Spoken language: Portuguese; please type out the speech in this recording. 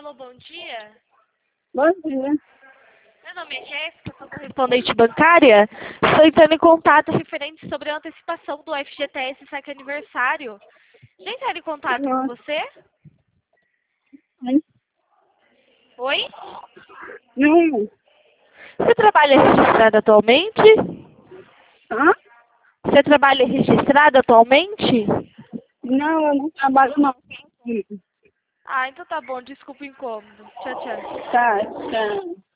Alô, bom dia. Bom dia. Meu nome é Jéssica, sou correspondente bancária. Estou entrando em contato referente sobre a antecipação do FGTS Saque Aniversário. Já entraram em contato com você? Oi? Não. Você trabalha registrado atualmente? Hã? Você trabalha registrado atualmente? Não, eu não trabalho não. Ah, então tá bom, desculpa o incômodo. Tchau, tchau. Tá, tá.